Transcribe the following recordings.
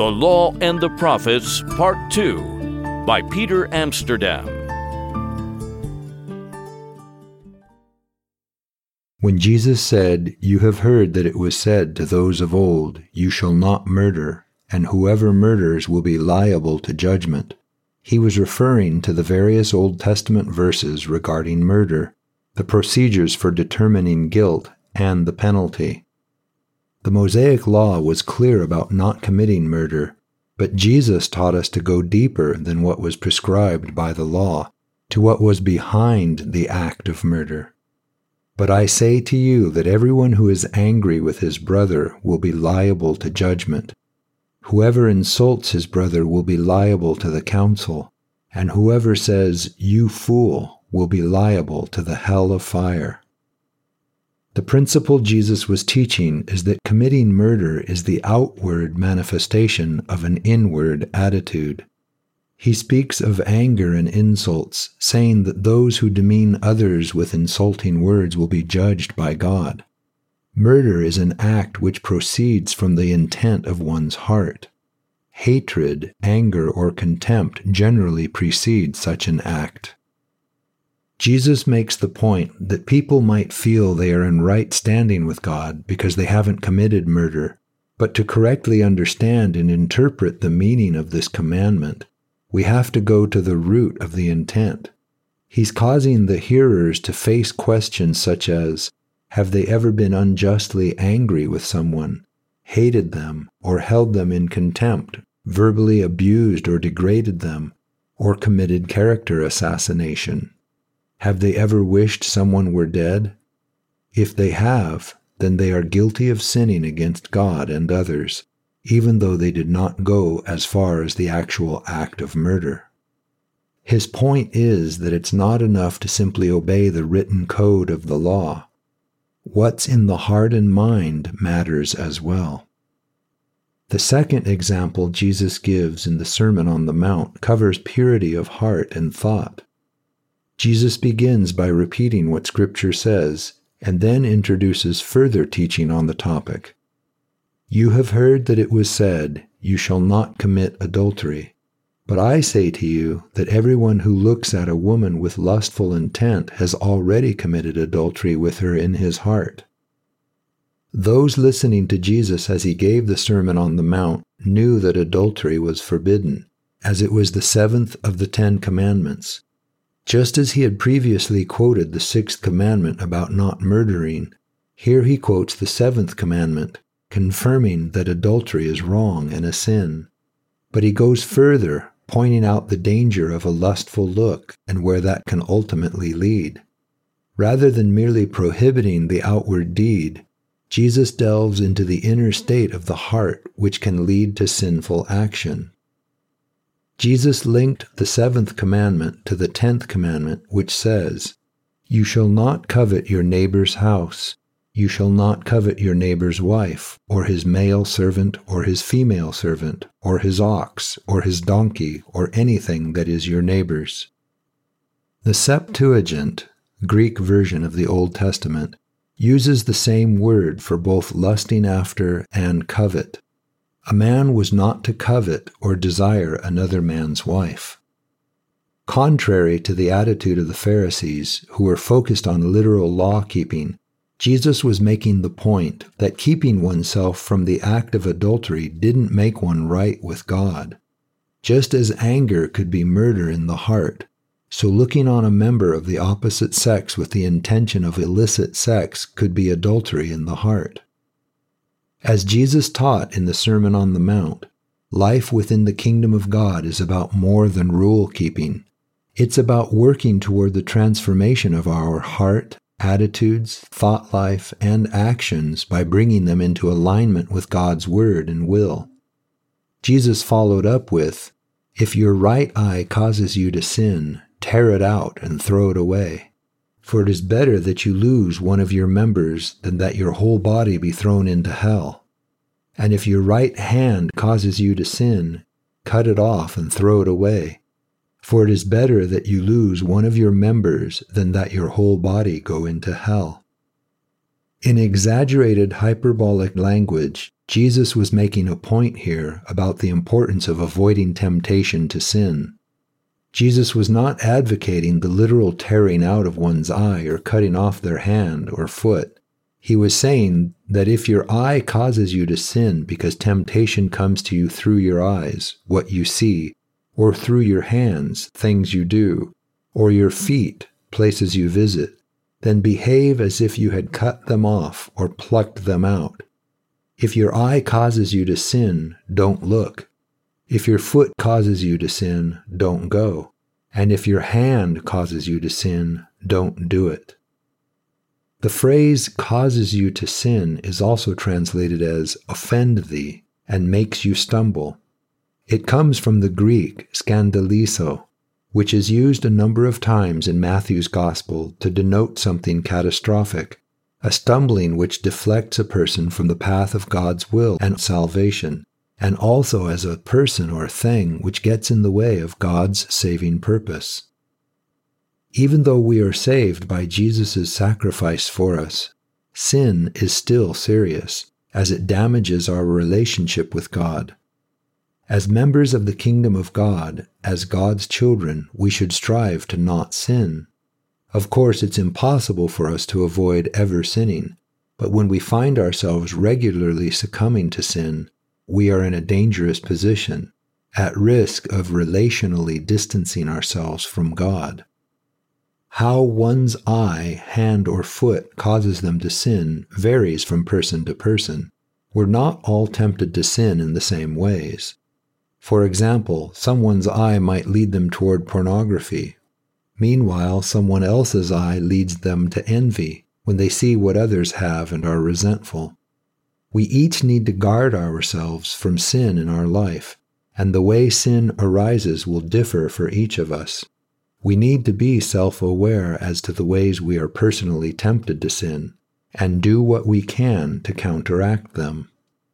The Law and the Prophets, Part 2, by Peter Amsterdam. When Jesus said, "You have heard that it was said to those of old, 'You shall not murder,' and whoever murders will be liable to judgment," he was referring to the various Old Testament verses regarding murder, the procedures for determining guilt, and the penalty. The Mosaic Law was clear about not committing murder, but Jesus taught us to go deeper than what was prescribed by the law, to what was behind the act of murder. "But I say to you that everyone who is angry with his brother will be liable to judgment. Whoever insults his brother will be liable to the council, and whoever says, 'You fool,' will be liable to the hell of fire." The principle Jesus was teaching is that committing murder is the outward manifestation of an inward attitude. He speaks of anger and insults, saying that those who demean others with insulting words will be judged by God. Murder is an act which proceeds from the intent of one's heart. Hatred, anger, or contempt generally precede such an act. Jesus makes the point that people might feel they are in right standing with God because they haven't committed murder, but to correctly understand and interpret the meaning of this commandment, we have to go to the root of the intent. He's causing the hearers to face questions such as, have they ever been unjustly angry with someone, hated them, or held them in contempt, verbally abused or degraded them, or committed character assassination? Have they ever wished someone were dead? If they have, then they are guilty of sinning against God and others, even though they did not go as far as the actual act of murder. His point is that it's not enough to simply obey the written code of the law. What's in the heart and mind matters as well. The second example Jesus gives in the Sermon on the Mount covers purity of heart and thought. Jesus begins by repeating what Scripture says, and then introduces further teaching on the topic. "You have heard that it was said, 'You shall not commit adultery.' But I say to you that everyone who looks at a woman with lustful intent has already committed adultery with her in his heart." Those listening to Jesus as he gave the Sermon on the Mount knew that adultery was forbidden, as it was the seventh of the 10 Commandments. Just as he had previously quoted the 6th commandment about not murdering, here he quotes the 7th commandment, confirming that adultery is wrong and a sin. But he goes further, pointing out the danger of a lustful look and where that can ultimately lead. Rather than merely prohibiting the outward deed, Jesus delves into the inner state of the heart, which can lead to sinful action. Jesus linked the 7th commandment to the 10th commandment, which says, "You shall not covet your neighbor's house. You shall not covet your neighbor's wife, or his male servant, or his female servant, or his ox, or his donkey, or anything that is your neighbor's." The Septuagint, Greek version of the Old Testament, uses the same word for both lusting after and covet. A man was not to covet or desire another man's wife. Contrary to the attitude of the Pharisees, who were focused on literal law-keeping, Jesus was making the point that keeping oneself from the act of adultery didn't make one right with God. Just as anger could be murder in the heart, so looking on a member of the opposite sex with the intention of illicit sex could be adultery in the heart. As Jesus taught in the Sermon on the Mount, life within the kingdom of God is about more than rule-keeping. It's about working toward the transformation of our heart, attitudes, thought life, and actions by bringing them into alignment with God's word and will. Jesus followed up with, "If your right eye causes you to sin, tear it out and throw it away. For it is better that you lose one of your members than that your whole body be thrown into hell. And if your right hand causes you to sin, cut it off and throw it away. For it is better that you lose one of your members than that your whole body go into hell." In exaggerated hyperbolic language, Jesus was making a point here about the importance of avoiding temptation to sin. Jesus was not advocating the literal tearing out of one's eye or cutting off their hand or foot. He was saying that if your eye causes you to sin because temptation comes to you through your eyes, what you see, or through your hands, things you do, or your feet, places you visit, then behave as if you had cut them off or plucked them out. If your eye causes you to sin, don't look. If your foot causes you to sin, don't go. And if your hand causes you to sin, don't do it. The phrase causes you to sin is also translated as offend thee and makes you stumble. It comes from the Greek skandalizo, which is used a number of times in Matthew's Gospel to denote something catastrophic, a stumbling which deflects a person from the path of God's will and salvation, and also as a person or thing which gets in the way of God's saving purpose. Even though we are saved by Jesus' sacrifice for us, sin is still serious, as it damages our relationship with God. As members of the kingdom of God, as God's children, we should strive to not sin. Of course, it's impossible for us to avoid ever sinning, but when we find ourselves regularly succumbing to sin, we are in a dangerous position, at risk of relationally distancing ourselves from God. How one's eye, hand, or foot causes them to sin varies from person to person. We're not all tempted to sin in the same ways. For example, someone's eye might lead them toward pornography. Meanwhile, someone else's eye leads them to envy when they see what others have and are resentful. We each need to guard ourselves from sin in our life, and the way sin arises will differ for each of us. We need to be self-aware as to the ways we are personally tempted to sin, and do what we can to counteract them.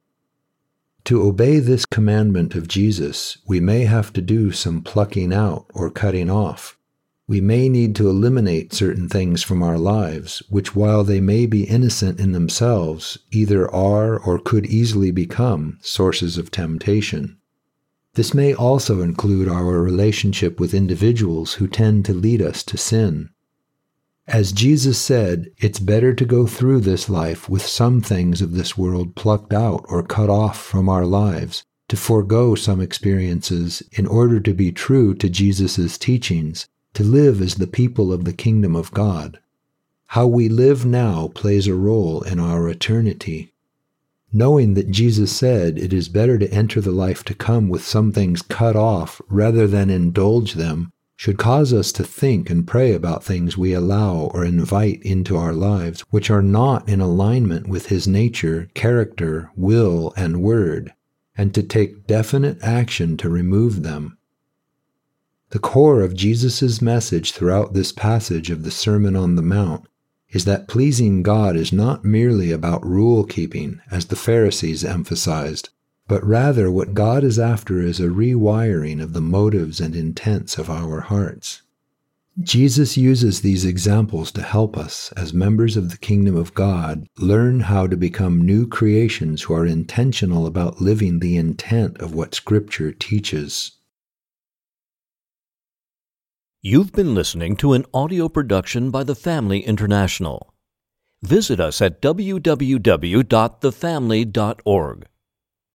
To obey this commandment of Jesus, we may have to do some plucking out or cutting off. We may need to eliminate certain things from our lives, which while they may be innocent in themselves, either are or could easily become sources of temptation. This may also include our relationship with individuals who tend to lead us to sin. As Jesus said, it's better to go through this life with some things of this world plucked out or cut off from our lives, to forego some experiences in order to be true to Jesus' teachings, to live as the people of the kingdom of God. How we live now plays a role in our eternity. Knowing that Jesus said it is better to enter the life to come with some things cut off rather than indulge them should cause us to think and pray about things we allow or invite into our lives which are not in alignment with His nature, character, will, and word, and to take definite action to remove them. The core of Jesus' message throughout this passage of the Sermon on the Mount is that pleasing God is not merely about rule-keeping, as the Pharisees emphasized, but rather what God is after is a rewiring of the motives and intents of our hearts. Jesus uses these examples to help us, as members of the kingdom of God, learn how to become new creations who are intentional about living the intent of what Scripture teaches. You've been listening to an audio production by The Family International. Visit us at www.thefamily.org.